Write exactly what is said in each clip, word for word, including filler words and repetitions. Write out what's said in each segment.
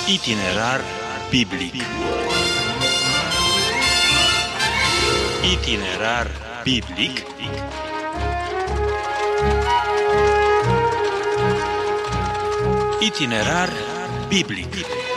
Itinerar biblic. Itinerar biblic. Itinerar biblic.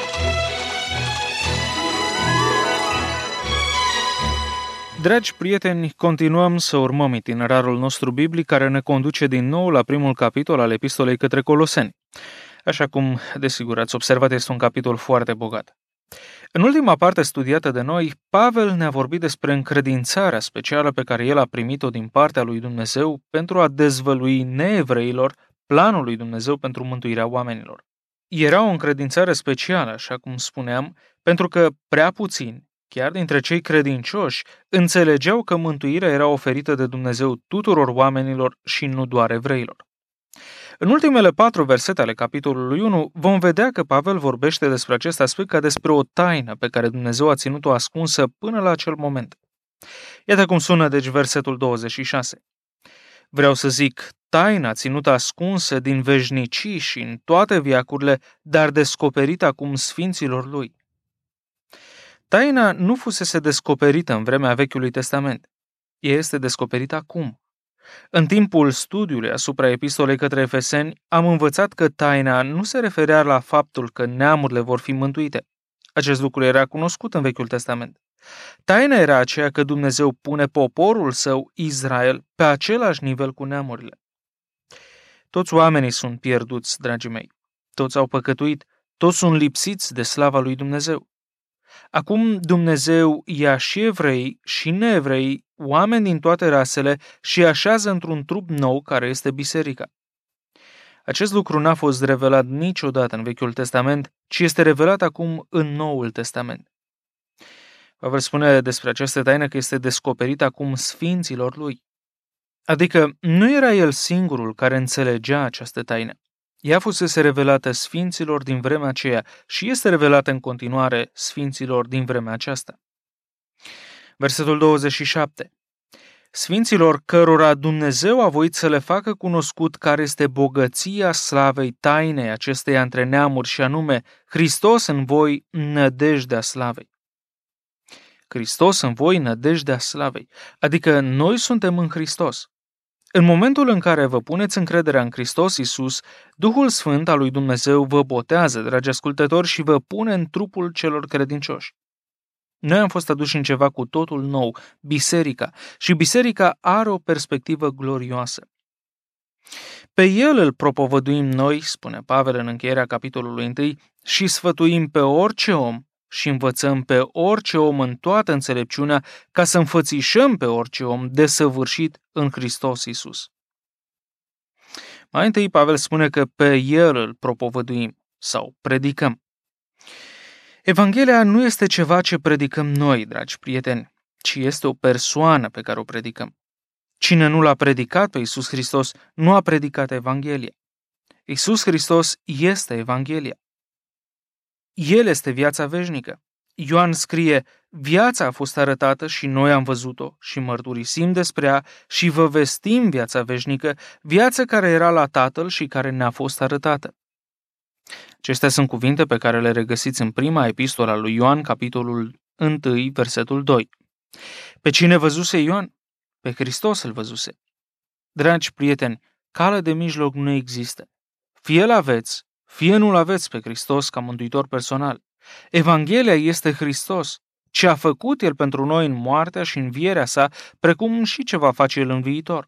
Dragi prieteni, continuăm să urmăm itinerarul nostru biblic care ne conduce din nou la primul capitol al epistolei către Coloseni. Așa cum, desigur, ați observat, este un capitol foarte bogat. În ultima parte studiată de noi, Pavel ne-a vorbit despre încredințarea specială pe care el a primit-o din partea lui Dumnezeu pentru a dezvălui neevreilor planul lui Dumnezeu pentru mântuirea oamenilor. Era o încredințare specială, așa cum spuneam, pentru că prea puțini, chiar dintre cei credincioși, înțelegeau că mântuirea era oferită de Dumnezeu tuturor oamenilor și nu doar evreilor. În ultimele patru versete ale capitolului unu vom vedea că Pavel vorbește despre acest aspect ca despre o taină pe care Dumnezeu a ținut-o ascunsă până la acel moment. Iată cum sună deci versetul douăzeci și șase. Vreau să zic, taina ținută ascunsă din veșnicii și în toate veacurile, dar descoperită acum sfinților lui. Taina nu fusese descoperită în vremea Vechiului Testament. Ea este descoperită acum. În timpul studiului asupra epistolei către Efeseni, am învățat că taina nu se referea la faptul că neamurile vor fi mântuite. Acest lucru era cunoscut în Vechiul Testament. Taina era aceea că Dumnezeu pune poporul său, Israel, pe același nivel cu neamurile. Toți oamenii sunt pierduți, dragii mei. Toți au păcătuit, toți sunt lipsiți de slava lui Dumnezeu. Acum Dumnezeu ia și evrei și neevrei, oameni din toate rasele, și așează într-un trup nou care este biserica. Acest lucru n-a fost revelat niciodată în Vechiul Testament, ci este revelat acum în Noul Testament. Pavel spune despre această taină că este descoperită acum sfinților lui. Adică nu era el singurul care înțelegea această taină. Ea fusese revelată sfinților din vremea aceea și este revelată în continuare sfinților din vremea aceasta. Versetul douăzeci și șapte. Sfinților cărora Dumnezeu a voit să le facă cunoscut care este bogăția slavei tainei acesteia între neamuri și anume Hristos în voi, nădejdea slavei. Hristos în voi, nădejdea slavei. Adică noi suntem în Hristos. În momentul în care vă puneți încrederea în Hristos Iisus, Duhul Sfânt al lui Dumnezeu vă botează, dragi ascultători, și vă pune în trupul celor credincioși. Noi am fost aduși în ceva cu totul nou, biserica, și biserica are o perspectivă glorioasă. Pe El îl propovăduim noi, spune Pavel în încheierea capitolului unu, și sfătuim pe orice om și învățăm pe orice om în toată înțelepciunea ca să înfățișăm pe orice om desăvârșit în Hristos Iisus. Mai întâi Pavel spune că pe El îl propovăduim sau predicăm. Evanghelia nu este ceva ce predicăm noi, dragi prieteni, ci este o persoană pe care o predicăm. Cine nu l-a predicat pe Iisus Hristos nu a predicat Evanghelia. Iisus Hristos este Evanghelia. El este viața veșnică. Ioan scrie, viața a fost arătată și noi am văzut-o și mărturisim despre ea și vă vestim viața veșnică, viața care era la Tatăl și care ne-a fost arătată. Acestea sunt cuvinte pe care le regăsiți în prima epistolă a lui Ioan, capitolul unu, versetul doi. Pe cine văzuse Ioan? Pe Hristos îl văzuse. Dragi prieteni, calea de mijloc nu există. Fie l-aveți, fie nu-l aveți pe Hristos ca mântuitor personal. Evanghelia este Hristos, ce a făcut El pentru noi în moartea și învierea sa, precum și ce va face El în viitor.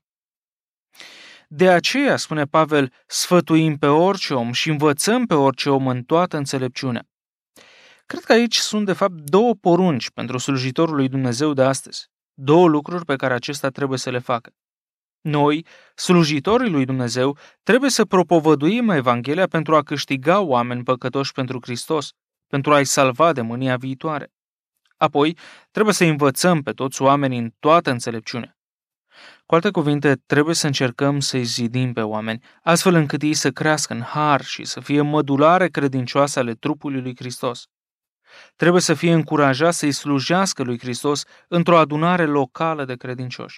De aceea, spune Pavel, sfătuim pe orice om și învățăm pe orice om în toată înțelepciunea. Cred că aici sunt de fapt două porunci pentru slujitorul lui Dumnezeu de astăzi, două lucruri pe care acesta trebuie să le facă. Noi, slujitorii lui Dumnezeu, trebuie să propovăduim Evanghelia pentru a câștiga oameni păcătoși pentru Hristos, pentru a-i salva de mânia viitoare. Apoi, trebuie să învățăm pe toți oamenii în toată înțelepciunea. Cu alte cuvinte, trebuie să încercăm să-i zidim pe oameni, astfel încât ei să crească în har și să fie mădulare credincioase ale trupului lui Hristos. Trebuie să fie încurajați să-i slujească lui Hristos într-o adunare locală de credincioși.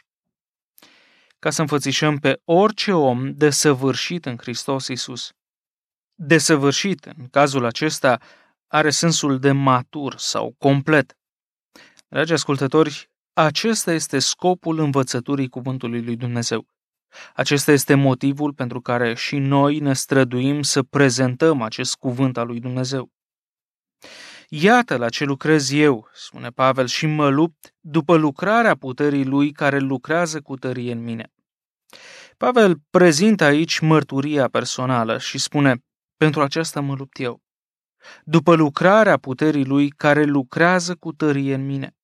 Ca să înfățișăm pe orice om desăvârșit în Hristos Iisus. Desăvârșit, în cazul acesta, are sensul de matur sau complet. Dragi ascultători, acesta este scopul învățăturii cuvântului lui Dumnezeu. Acesta este motivul pentru care și noi ne străduim să prezentăm acest cuvânt al lui Dumnezeu. Iată la ce lucrez eu, spune Pavel, și mă lupt după lucrarea puterii lui care lucrează cu tărie în mine. Pavel prezintă aici mărturia personală și spune, pentru aceasta mă lupt eu, după lucrarea puterii lui care lucrează cu tărie în mine.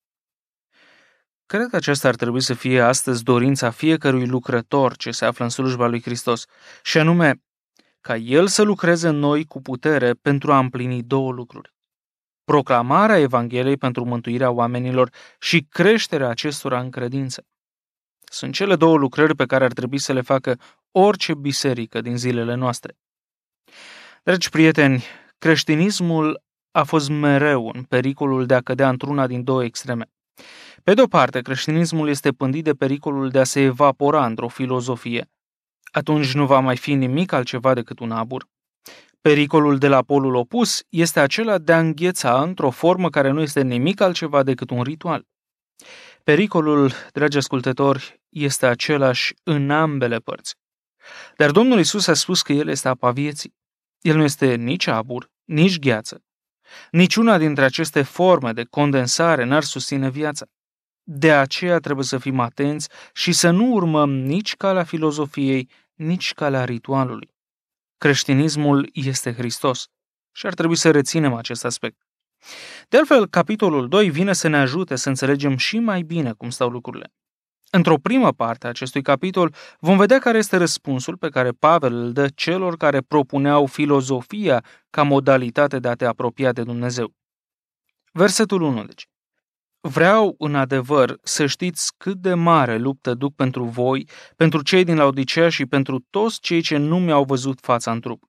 Cred că aceasta ar trebui să fie astăzi dorința fiecărui lucrător ce se află în slujba lui Hristos, și anume ca El să lucreze în noi cu putere pentru a împlini două lucruri: proclamarea Evangheliei pentru mântuirea oamenilor și creșterea acestora în credință. Sunt cele două lucrări pe care ar trebui să le facă orice biserică din zilele noastre. Dragi prieteni, creștinismul a fost mereu în pericolul de a cădea într-una din două extreme. Pe de-o parte, creștinismul este pândit de pericolul de a se evapora într-o filozofie. Atunci nu va mai fi nimic altceva decât un abur. Pericolul de la polul opus este acela de a îngheța într-o formă care nu este nimic altceva decât un ritual. Pericolul, dragi ascultători, este același în ambele părți. Dar Domnul Iisus a spus că El este apa vieții. El nu este nici abur, nici gheață. Niciuna dintre aceste forme de condensare n-ar susține viața. De aceea trebuie să fim atenți și să nu urmăm nici calea filozofiei, nici calea ritualului. Creștinismul este Hristos și ar trebui să reținem acest aspect. De altfel, capitolul doi vine să ne ajute să înțelegem și mai bine cum stau lucrurile. Într-o primă parte a acestui capitol vom vedea care este răspunsul pe care Pavel îl dă celor care propuneau filozofia ca modalitate de a te apropia de Dumnezeu. Versetul unu, deci. Vreau, în adevăr, să știți cât de mare luptă duc pentru voi, pentru cei din Laodicea și pentru toți cei ce nu mi-au văzut fața în trup.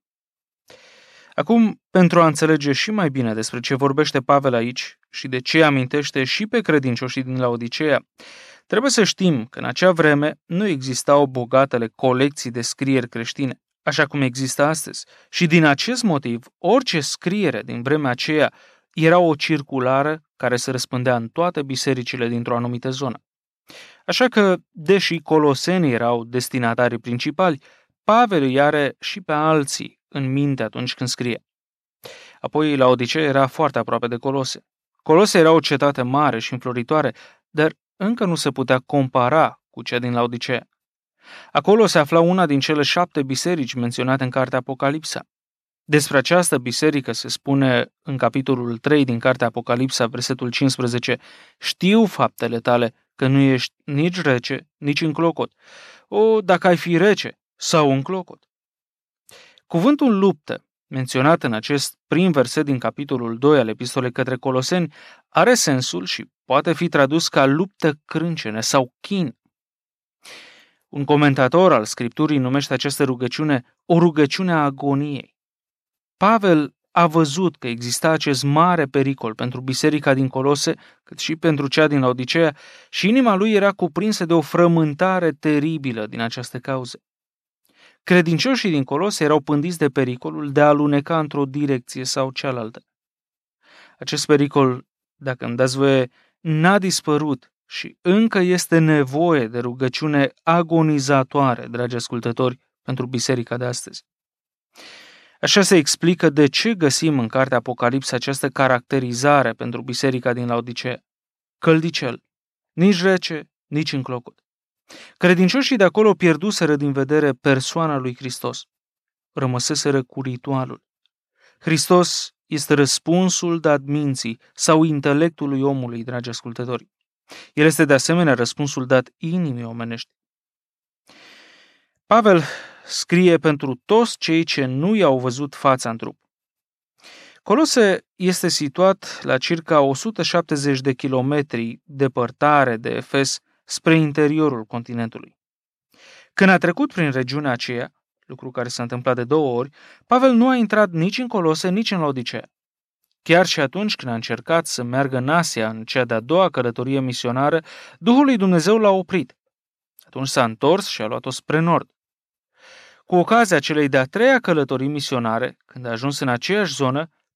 Acum, pentru a înțelege și mai bine despre ce vorbește Pavel aici și de ce amintește și pe credincioșii din Laodicea, trebuie să știm că în acea vreme nu existau bogatele colecții de scrieri creștine, așa cum există astăzi, și din acest motiv, orice scriere din vremea aceea era o circulară care se răspândea în toate bisericile dintr-o anumită zonă. Așa că, deși colosenii erau destinatarii principali, Pavel îi are și pe alții în minte atunci când scrie. Apoi, Laodicea era foarte aproape de Colose. Colose era o cetate mare și înfloritoare, dar încă nu se putea compara cu cea din Laodicea. Acolo se afla una din cele șapte biserici menționate în cartea Apocalipsa. Despre această biserică se spune în capitolul trei din cartea Apocalipsa, versetul cincisprezece, știu faptele tale că nu ești nici rece, nici înclocot. O, dacă ai fi rece sau înclocot. Cuvântul luptă, menționat în acest prim verset din capitolul doi al epistolei către Coloseni, are sensul și poate fi tradus ca luptă crâncene sau chin. Un comentator al Scripturii numește această rugăciune o rugăciune a agoniei. Pavel a văzut că exista acest mare pericol pentru biserica din Colose, cât și pentru cea din Laodicea, și inima lui era cuprinsă de o frământare teribilă din această cauză. Credincioșii din Colose erau pândiți de pericolul de a aluneca într-o direcție sau cealaltă. Acest pericol, dacă îmi dați voie, n-a dispărut și încă este nevoie de rugăciune agonizatoare, dragi ascultători, pentru biserica de astăzi. Așa se explică de ce găsim în cartea Apocalipsa această caracterizare pentru biserica din Laodicea. Căldicel, nici rece, nici înclocot. Credincioșii de acolo pierduseră din vedere persoana lui Hristos. Rămăseseră cu ritualul. Hristos este răspunsul dat minții sau intelectului omului, dragi ascultători. El este de asemenea răspunsul dat inimii omenești. Pavel scrie pentru toți cei ce nu i-au văzut fața în trup. Colose este situat la circa o sută șaptezeci de kilometri depărtare de Efes spre interiorul continentului. Când a trecut prin regiunea aceea, lucru care s-a întâmplat de două ori, Pavel nu a intrat nici în Colose, nici în Laodicea. Chiar și atunci când a încercat să meargă în Asia, în cea de-a doua călătorie misionară, Duhul lui Dumnezeu l-a oprit. Atunci s-a întors și a luat-o spre nord. Cu ocazia celei de-a treia călătorii misionare, când a ajuns în aceeași zonă,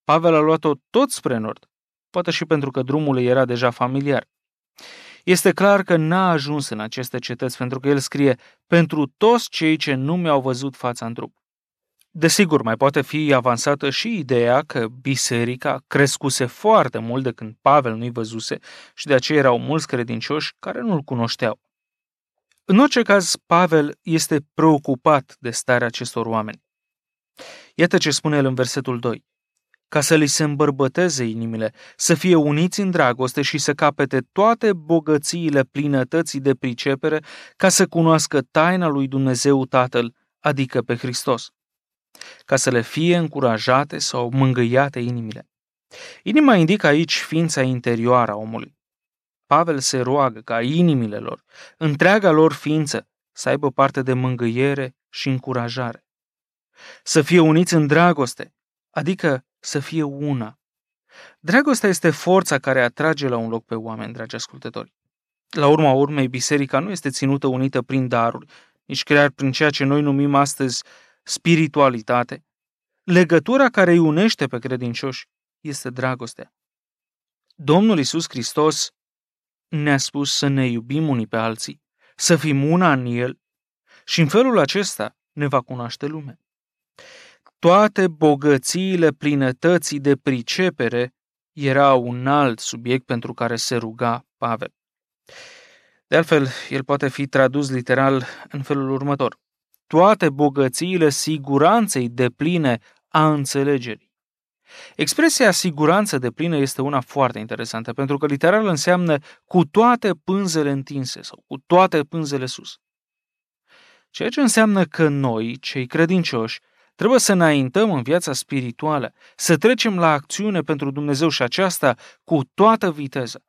Pavel a luat-o tot spre nord, poate și pentru că drumul îi era deja familiar. Este clar că n-a ajuns în aceste cetăți pentru că el scrie pentru toți cei ce nu mi-au văzut fața în trup. Desigur, mai poate fi avansată și ideea că biserica crescuse foarte mult de când Pavel nu-i văzuse și de aceea erau mulți credincioși care nu-l cunoșteau. În orice caz, Pavel este preocupat de starea acestor oameni. Iată ce spune el în versetul doi. Ca să li se îmbărbăteze inimile, să fie uniți în dragoste și să capete toate bogățiile plinătății de pricepere, ca să cunoască taina lui Dumnezeu Tatăl, adică pe Hristos. Ca să le fie încurajate sau mângâiate inimile. Inima indică aici ființa interioară a omului. Pavel se roagă ca inimile lor, întreaga lor ființă, să aibă parte de mângâiere și încurajare. Să fie uniți în dragoste, adică să fie una. Dragostea este forța care atrage la un loc pe oameni, dragi ascultători. La urma urmei, biserica nu este ținută unită prin daruri, nici chiar prin ceea ce noi numim astăzi spiritualitate. Legătura care îi unește pe credincioși este dragostea. Domnul Iisus Hristos ne-a spus să ne iubim unii pe alții, să fim una în El și în felul acesta ne va cunoaște lumea. Toate bogățiile plinătății de pricepere era un alt subiect pentru care se ruga Pavel. De altfel, el poate fi tradus literal în felul următor. Toate bogățiile siguranței depline a înțelegerii. Expresia siguranță deplină este una foarte interesantă, pentru că literal înseamnă cu toate pânzele întinse sau cu toate pânzele sus. Ceea ce înseamnă că noi, cei credincioși, trebuie să înaintăm în viața spirituală, să trecem la acțiune pentru Dumnezeu și aceasta cu toată viteza.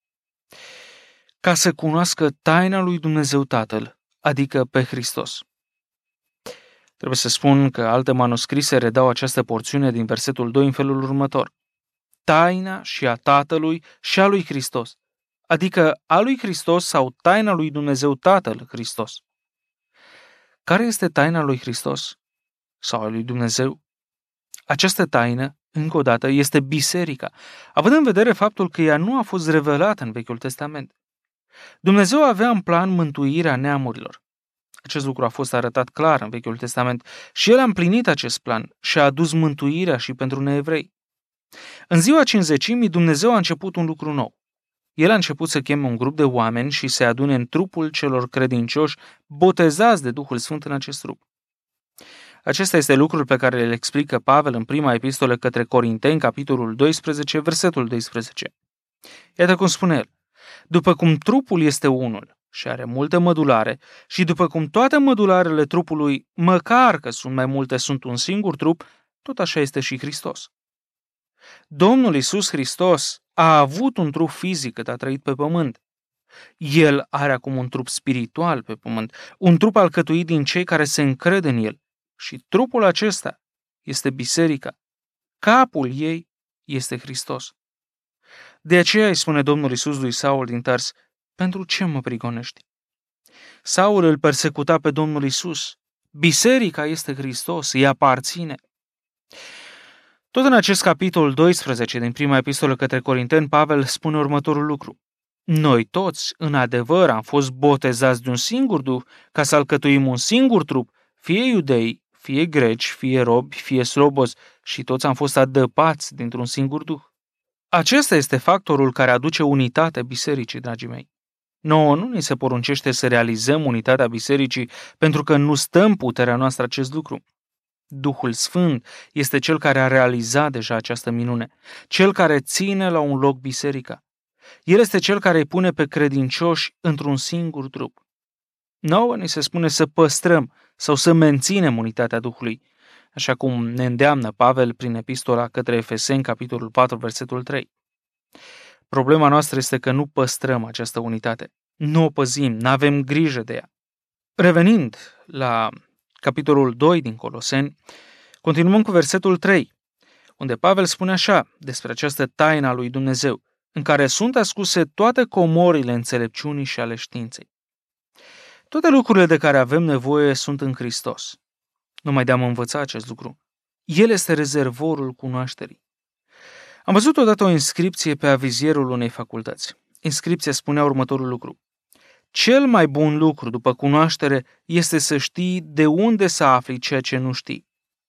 Ca să cunoască taina lui Dumnezeu Tatăl, adică pe Hristos. Trebuie să spun că alte manuscrise redau această porțiune din versetul doi în felul următor. Taina și a Tatălui și a lui Hristos, adică a lui Hristos sau taina lui Dumnezeu Tatăl Hristos. Care este taina lui Hristos sau a lui Dumnezeu? Această taină, încă o dată, este biserica, având în vedere faptul că ea nu a fost revelată în Vechiul Testament. Dumnezeu avea în plan mântuirea neamurilor. Acest lucru a fost arătat clar în Vechiul Testament și El a împlinit acest plan și a adus mântuirea și pentru neevrei. În ziua Cincizecimii, Dumnezeu a început un lucru nou. El a început să cheme un grup de oameni și să adune în trupul celor credincioși botezați de Duhul Sfânt în acest trup. Acesta este lucrul pe care îl explică Pavel în prima epistolă către Corinteni, capitolul doisprezece, versetul doisprezece. Iată cum spune el. După cum trupul este unul și are multe mădulare și după cum toate mădularele trupului, măcar că sunt mai multe, sunt un singur trup, tot așa este și Hristos. Domnul Iisus Hristos a avut un trup fizic cât a trăit pe pământ. El are acum un trup spiritual pe pământ, un trup alcătuit din cei care se încred în El. Și trupul acesta este biserica. Capul ei este Hristos. De aceea îi spune Domnul Iisus lui Saul din Tars, pentru ce mă prigonești? Saul îl persecuta pe Domnul Iisus. Biserica este Hristos, îi aparține. Tot în acest capitol doisprezece din prima epistolă către Corinteni, Pavel spune următorul lucru. Noi toți, în adevăr, am fost botezați de un singur Duh ca să alcătuim un singur trup, fie iudei, fie greci, fie robi, fie slobozi, și toți am fost adăpați dintr-un singur Duh. Acesta este factorul care aduce unitate bisericii, dragii mei. Nouă nu ni se poruncește să realizăm unitatea bisericii pentru că nu stă în puterea noastră acest lucru. Duhul Sfânt este cel care a realizat deja această minune, cel care ține la un loc biserica. El este cel care îi pune pe credincioși într-un singur trup. Nouă ni se spune să păstrăm sau să menținem unitatea Duhului, așa cum ne îndeamnă Pavel prin epistola către Efeseni, capitolul patru, versetul trei. Problema noastră este că nu păstrăm această unitate, nu o păzim, nu avem grijă de ea. Revenind la capitolul doi din Coloseni, continuăm cu versetul trei, unde Pavel spune așa despre această taină a lui Dumnezeu, în care sunt ascunse toate comorile înțelepciunii și ale științei. Toate lucrurile de care avem nevoie sunt în Hristos. Nu mai de-am învăța acest lucru. El este rezervorul cunoașterii. Am văzut odată o inscripție pe avizierul unei facultăți. Inscripția spunea următorul lucru: cel mai bun lucru după cunoaștere este să știi de unde să afli ceea ce nu știi.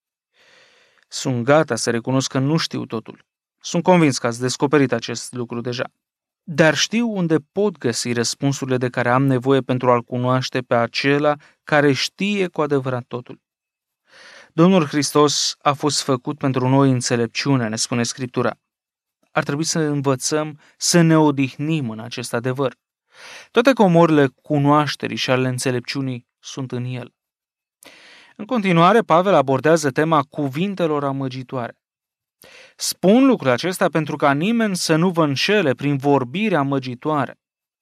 Sunt gata să recunosc că nu știu totul. Sunt convins că ați descoperit acest lucru deja. Dar știu unde pot găsi răspunsurile de care am nevoie pentru a-L cunoaște pe acela care știe cu adevărat totul. Domnul Hristos a fost făcut pentru noi înțelepciune, ne spune Scriptura. Ar trebui să învățăm să ne odihnim în acest adevăr. Toate comorile cunoașterii și ale înțelepciunii sunt în el. În continuare, Pavel abordează tema cuvintelor amăgitoare. Spun lucrul acesta pentru ca nimeni să nu vă înșele prin vorbire amăgitoare.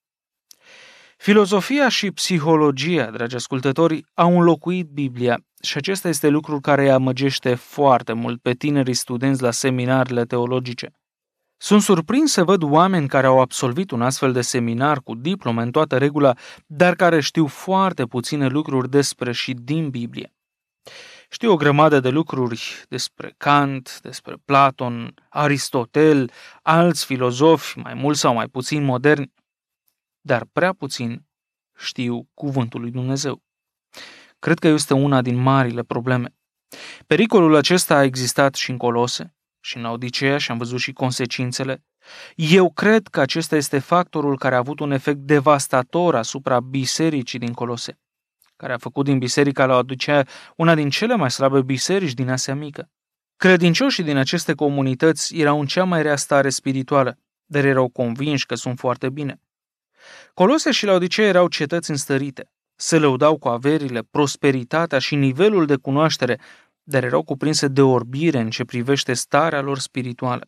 Filozofia și psihologia, dragi ascultători, au înlocuit Biblia și acesta este lucrul care îi amăgește foarte mult pe tinerii studenți la seminarele teologice. Sunt surprins să văd oameni care au absolvit un astfel de seminar cu diplome în toată regula, dar care știu foarte puține lucruri despre și din Biblie. Știu o grămadă de lucruri despre Kant, despre Platon, Aristotel, alți filozofi, mai mult sau mai puțin moderni, dar prea puțin știu cuvântul lui Dumnezeu. Cred că este una din marile probleme. Pericolul acesta a existat și în Colose, și în Laodiceea și am văzut și consecințele. Eu cred că acesta este factorul care a avut un efect devastator asupra bisericii din Colose, care a făcut din biserica Laodiceea una din cele mai slabe biserici din Asia Mică. Credincioșii din aceste comunități erau în cea mai rea stare spirituală, dar erau convinși că sunt foarte bine. Colose și Laodiceea erau cetăți înstărite, se lăudau cu averile, prosperitatea și nivelul de cunoaștere, dar erau cuprinse de orbire în ce privește starea lor spirituală.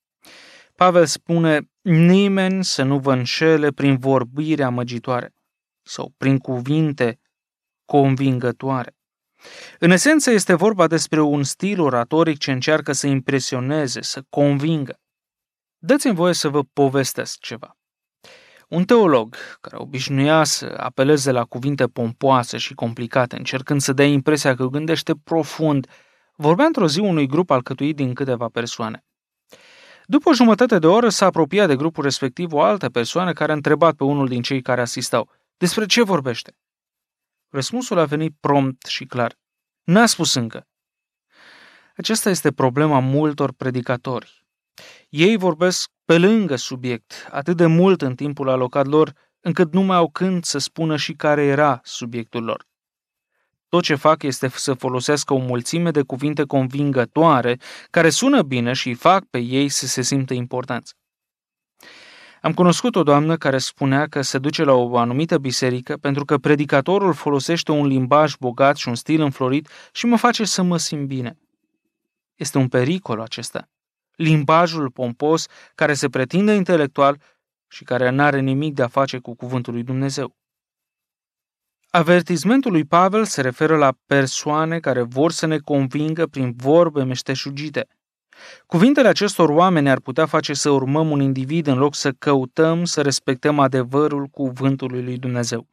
Pavel spune: nimeni să nu vă înșele prin vorbire amăgitoare sau prin cuvinte convingătoare. În esență este vorba despre un stil oratoric ce încearcă să impresioneze, să convingă. Dați-mi voie să vă povestesc ceva. Un teolog care obișnuia să apeleze la cuvinte pompoase și complicate, încercând să dea impresia că gândește profund, vorbea într-o zi unui grup alcătuit din câteva persoane. După o jumătate de oră s-a apropiat de grupul respectiv o altă persoană care a întrebat pe unul din cei care asistau: despre ce vorbește? Răspunsul a venit prompt și clar: n-a spus încă. Aceasta este problema multor predicatori. Ei vorbesc pe lângă subiect atât de mult în timpul alocat lor, încât nu mai au când să spună și care era subiectul lor. Tot ce fac este să folosească o mulțime de cuvinte convingătoare care sună bine și fac pe ei să se simtă importanți. Am cunoscut o doamnă care spunea că se duce la o anumită biserică pentru că predicatorul folosește un limbaj bogat și un stil înflorit și mă face să mă simt bine. Este un pericol acesta. Limbajul pompos care se pretinde intelectual și care n-are nimic de a face cu cuvântul lui Dumnezeu. Avertismentul lui Pavel se referă la persoane care vor să ne convingă prin vorbe meșteșugite. Cuvintele acestor oameni ar putea face să urmăm un individ în loc să căutăm să respectăm adevărul cuvântului lui Dumnezeu.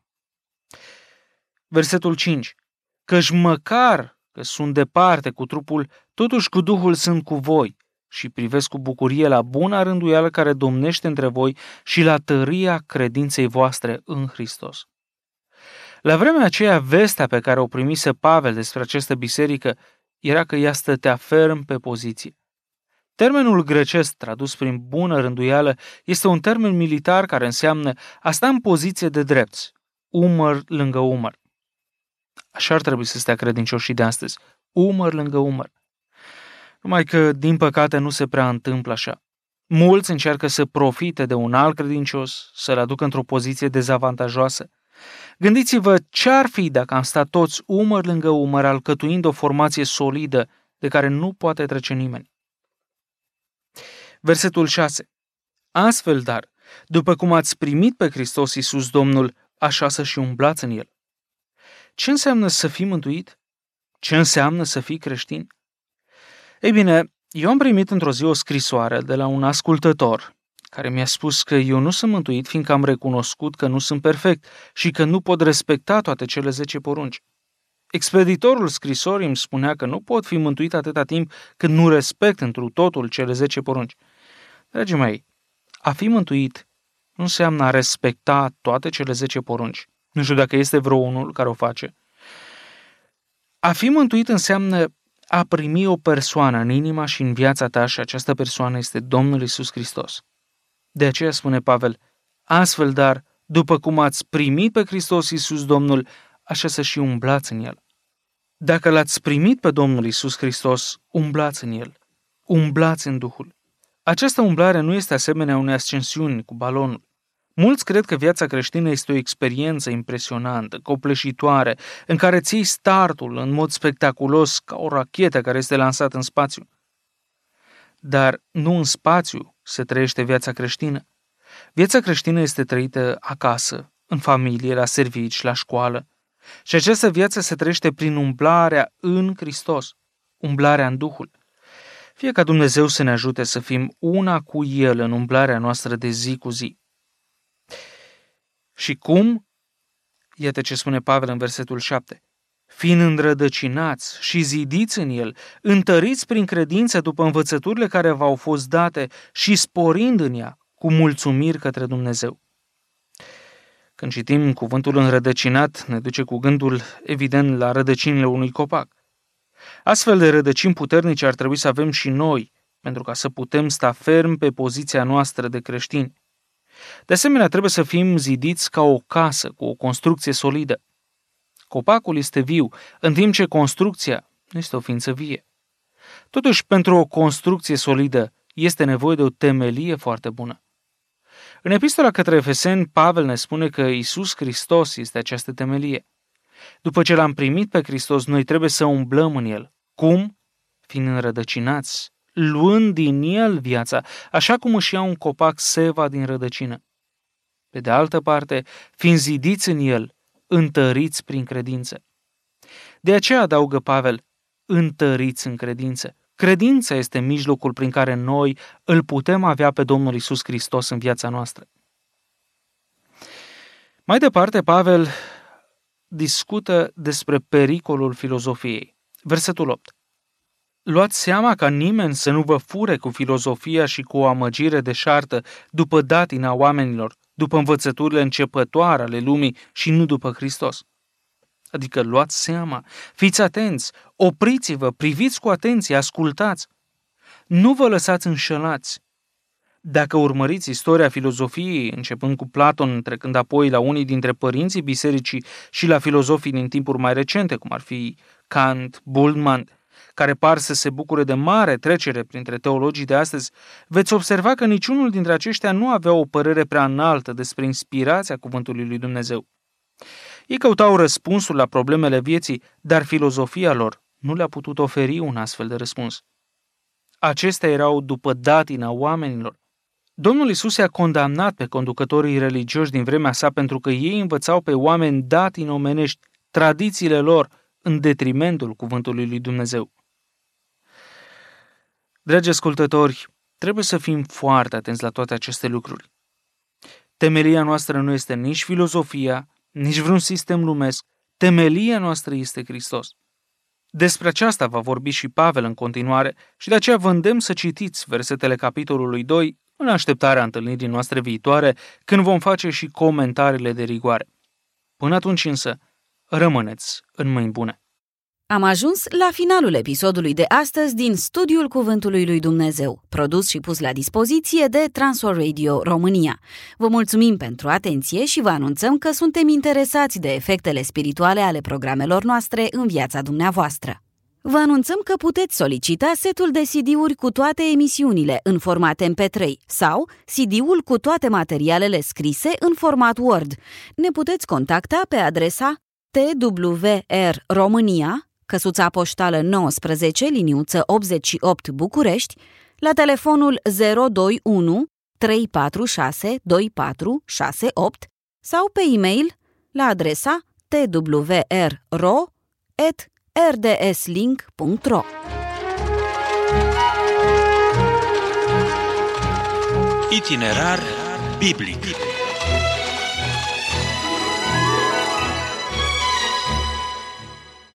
Versetul cinci. Căci măcar că sunt departe cu trupul, totuși cu Duhul sunt cu voi și privesc cu bucurie la buna rânduială care domnește între voi și la tăria credinței voastre în Hristos. La vremea aceea, vestea pe care o primise Pavel despre această biserică era că ea stătea ferm pe poziție. Termenul grecesc, tradus prin bună rânduială, este un termen militar care înseamnă a sta în poziție de drept, umăr lângă umăr. Așa ar trebui să stea credincioșii de astăzi, umăr lângă umăr. Numai că, din păcate, nu se prea întâmplă așa. Mulți încearcă să profite de un alt credincios, să-l aducă într-o poziție dezavantajoasă. Gândiți-vă ce-ar fi dacă am stat toți umăr lângă umăr, alcătuind o formație solidă de care nu poate trece nimeni. Versetul șase. Astfel, dar, după cum ați primit pe Hristos Iisus Domnul, așa să și umblați în El. Ce înseamnă să fii mântuit? Ce înseamnă să fii creștin? Ei bine, eu am primit într-o zi o scrisoare de la un ascultător care mi-a spus că eu nu sunt mântuit fiindcă am recunoscut că nu sunt perfect și că nu pot respecta toate cele zece porunci. Expeditorul scrisorii îmi spunea că nu pot fi mântuit atâta timp cât nu respect întru totul cele zece porunci. Dragii mei, a fi mântuit nu înseamnă a respecta toate cele zece porunci. Nu știu dacă este vreo unul care o face. A fi mântuit înseamnă a primi o persoană în inima și în viața ta și această persoană este Domnul Iisus Hristos. De aceea spune Pavel, astfel dar, după cum ați primit pe Hristos Iisus Domnul, așa să și umblați în El. Dacă l-ați primit pe Domnul Iisus Hristos, umblați în El. Umblați în Duhul. Această umblare nu este asemenea unei ascensiuni cu balonul. Mulți cred că viața creștină este o experiență impresionantă, copleșitoare, în care ții startul în mod spectaculos ca o rachetă care este lansată în spațiu. Dar nu în spațiu se trăiește viața creștină. Viața creștină este trăită acasă, în familie, la servici, la școală. Și această viață se trăiește prin umblarea în Hristos, umblarea în Duhul. Fie ca Dumnezeu să ne ajute să fim una cu El în umblarea noastră de zi cu zi. Și cum? Iată ce spune Pavel în versetul șapte. Fiind înrădăcinați și zidiți în El, întăriți prin credință după învățăturile care v-au fost date și sporind în ea cu mulțumiri către Dumnezeu. Când citim cuvântul înrădăcinat, ne duce cu gândul, evident, la rădăcinile unui copac. Astfel de rădăcini puternice ar trebui să avem și noi, pentru ca să putem sta ferm pe poziția noastră de creștini. De asemenea, trebuie să fim zidiți ca o casă, cu o construcție solidă. Copacul este viu, în timp ce construcția nu este o ființă vie. Totuși, pentru o construcție solidă, este nevoie de o temelie foarte bună. În epistola către Efeseni, Pavel ne spune că Iisus Hristos este această temelie. După ce l-am primit pe Hristos, noi trebuie să umblăm în El. Cum? Fiind înrădăcinați, luând din El viața, așa cum își ia un copac seva din rădăcină. Pe de altă parte, fiind zidiți în El, întăriți prin credință. De aceea adaugă Pavel, întăriți în credință. Credința este mijlocul prin care noi îl putem avea pe Domnul Iisus Hristos în viața noastră. Mai departe, Pavel discută despre pericolul filozofiei. Versetul opt. Luați seama ca nimeni să nu vă fure cu filozofia și cu o amăgire deșartă după datina oamenilor, după învățăturile începătoare ale lumii și nu după Hristos. Adică luați seama, fiți atenți, opriți-vă, priviți cu atenție, ascultați. Nu vă lăsați înșelați. Dacă urmăriți istoria filozofiei, începând cu Platon, trecând apoi la unii dintre părinții bisericii și la filozofii din timpuri mai recente, cum ar fi Kant, Bultmann, care par să se bucure de mare trecere printre teologii de astăzi, veți observa că niciunul dintre aceștia nu avea o părere prea înaltă despre inspirația cuvântului lui Dumnezeu. Ei căutau răspunsul la problemele vieții, dar filozofia lor nu le-a putut oferi un astfel de răspuns. Acestea erau după datina oamenilor. Domnul Iisus i-a condamnat pe conducătorii religioși din vremea sa pentru că ei învățau pe oameni datini omenești tradițiile lor în detrimentul cuvântului lui Dumnezeu. Dragi ascultători, trebuie să fim foarte atenți la toate aceste lucruri. Temelia noastră nu este nici filozofia, nici vreun sistem lumesc. Temelia noastră este Hristos. Despre aceasta va vorbi și Pavel în continuare și de aceea vă îndemn să citiți versetele capitolului doi în așteptarea întâlnirii noastre viitoare, când vom face și comentariile de rigoare. Până atunci însă, rămâneți în mâini bune. Am ajuns la finalul episodului de astăzi din Studiul Cuvântului lui Dumnezeu, produs și pus la dispoziție de Transworld Radio România. Vă mulțumim pentru atenție și vă anunțăm că suntem interesați de efectele spirituale ale programelor noastre în viața dumneavoastră. Vă anunțăm că puteți solicita setul de C D-uri cu toate emisiunile în format M P trei sau C D-ul cu toate materialele scrise în format Word. Ne puteți contacta pe adresa T W R România, căsuța poștală nouăsprezece, liniuță optzeci și opt București, la telefonul zero doi unu trei patru șase doi patru șase opt sau pe e-mail la adresa t w r r o at r d s link punct r o. Itinerar biblic.